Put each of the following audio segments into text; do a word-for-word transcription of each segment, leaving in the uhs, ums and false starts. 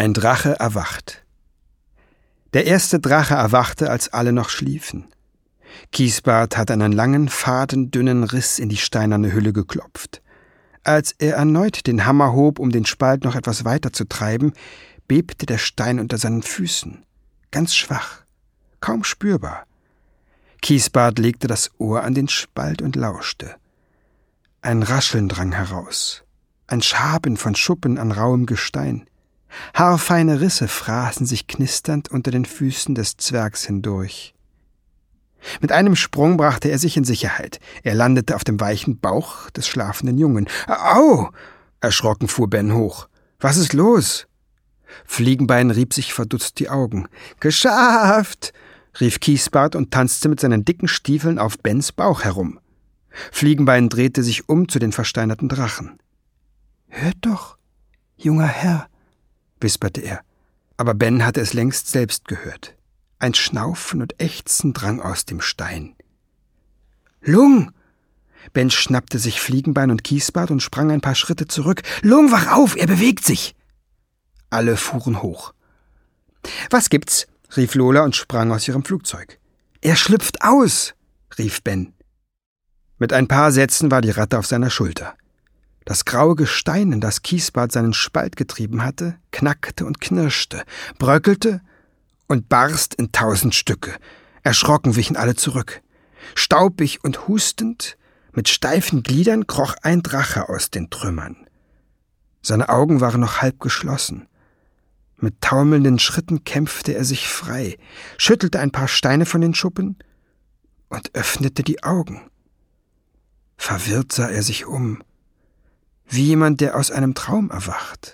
Ein Drache erwacht. Der erste Drache erwachte, als alle noch schliefen. Kiesbart hatte einen langen, faden, dünnen Riss in die steinerne Hülle geklopft. Als er erneut den Hammer hob, um den Spalt noch etwas weiter zu treiben, bebte der Stein unter seinen Füßen. Ganz schwach, kaum spürbar. Kiesbart legte das Ohr an den Spalt und lauschte. Ein Rascheln drang heraus, ein Schaben von Schuppen an rauem Gestein. Haarfeine Risse fraßen sich knisternd unter den Füßen des Zwergs hindurch. Mit einem Sprung brachte er sich in Sicherheit. Er landete auf dem weichen Bauch des schlafenden Jungen. »Au!« erschrocken fuhr Ben hoch. »Was ist los?« Fliegenbein rieb sich verdutzt die Augen. »Geschafft!« rief Kiesbart und tanzte mit seinen dicken Stiefeln auf Bens Bauch herum. Fliegenbein drehte sich um zu den versteinerten Drachen. »Hört doch, junger Herr«, wisperte er. Aber Ben hatte es längst selbst gehört. Ein Schnaufen und Ächzen drang aus dem Stein. »Lung!« Ben schnappte sich Fliegenbein und Kiesbart und sprang ein paar Schritte zurück. »Lung, wach auf, er bewegt sich!« Alle fuhren hoch. »Was gibt's?« rief Lola und sprang aus ihrem Flugzeug. »Er schlüpft aus«, rief Ben. Mit ein paar Sätzen war die Ratte auf seiner Schulter. Das graue Gestein, in das Kiesbart seinen Spalt getrieben hatte, knackte und knirschte, bröckelte und barst in tausend Stücke. Erschrocken wichen alle zurück. Staubig und hustend, mit steifen Gliedern kroch ein Drache aus den Trümmern. Seine Augen waren noch halb geschlossen. Mit taumelnden Schritten kämpfte er sich frei, schüttelte ein paar Steine von den Schuppen und öffnete die Augen. Verwirrt sah er sich um, wie jemand, der aus einem Traum erwacht.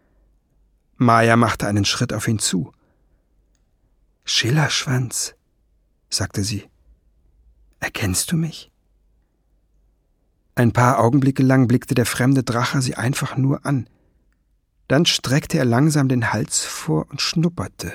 Maja machte einen Schritt auf ihn zu. »Schillerschwanz«, sagte sie, »erkennst du mich?« Ein paar Augenblicke lang blickte der fremde Drache sie einfach nur an. Dann streckte er langsam den Hals vor und schnupperte.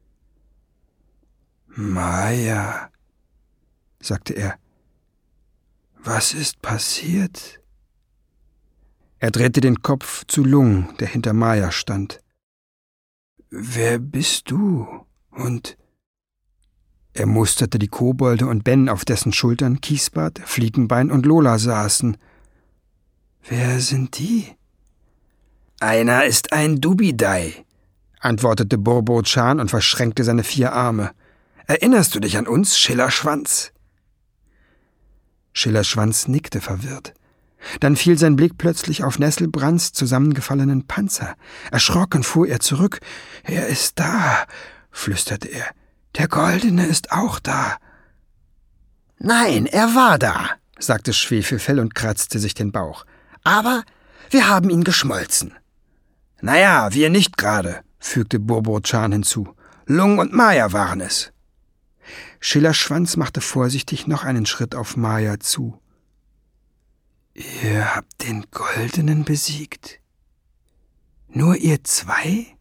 »Maja«, sagte er, »was ist passiert?« Er drehte den Kopf zu Lung, der hinter Maja stand. »Wer bist du? Und...« Er musterte die Kobolde und Ben, auf dessen Schultern Kiesbart, Fliegenbein und Lola saßen. »Wer sind die?« »Einer ist ein Dubidai«, antwortete Borbotschan und verschränkte seine vier Arme. »Erinnerst du dich an uns, Schillerschwanz?« Schillerschwanz nickte verwirrt. Dann fiel sein Blick plötzlich auf Nesselbrands zusammengefallenen Panzer. Erschrocken fuhr er zurück. »Er ist da«, flüsterte er. »Der Goldene ist auch da.« »Nein, er war da«, sagte Schwefelfell und kratzte sich den Bauch. »Aber wir haben ihn geschmolzen.« »Naja, wir nicht gerade«, fügte Borbotschan hinzu. »Lung und Maja waren es.« Schillerschwanz machte vorsichtig noch einen Schritt auf Maja zu. »Ihr habt den Goldenen besiegt? Nur ihr zwei?«